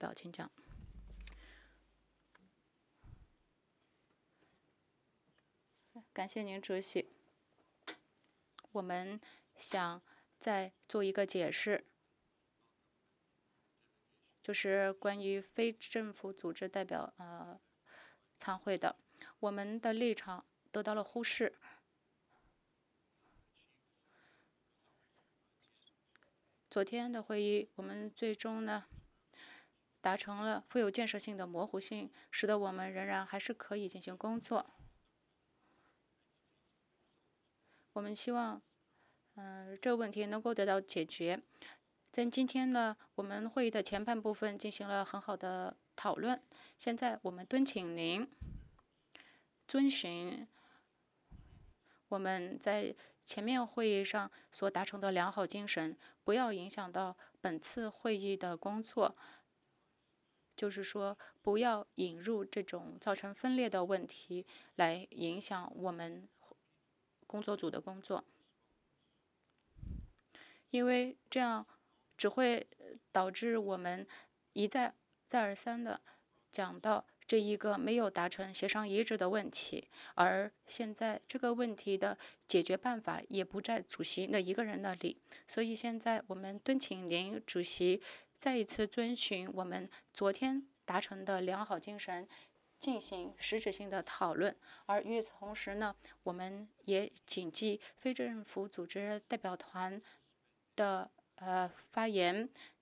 表，请讲。感谢您，主席。我们想再做一个解释，就是关于非政府组织代表参会的，我们的立场得到了忽视。昨天的会议，我们最终呢达成了富有建设性的模糊性，使得我们仍然还是可以进行工作。我们希望，这个问题能够得到解决。在今天呢，我们会议的前半部分进行了很好的讨论。现在我们敦请您遵循我们在前面会议上所达成的良好精神，不要影响到本次会议的工作。就是说，不要引入这种造成分裂的问题来影响我们工作组的工作，因为这样只会导致我们一再而三的讲到这一个没有达成协商一致的问题，而现在这个问题的解决办法也不在主席那一个人那里，所以现在我们敦请您主席再一次遵循我们昨天达成的良好精神，进行实质性的讨论。而与此同时呢，我们也谨记非政府组织代表团的发言，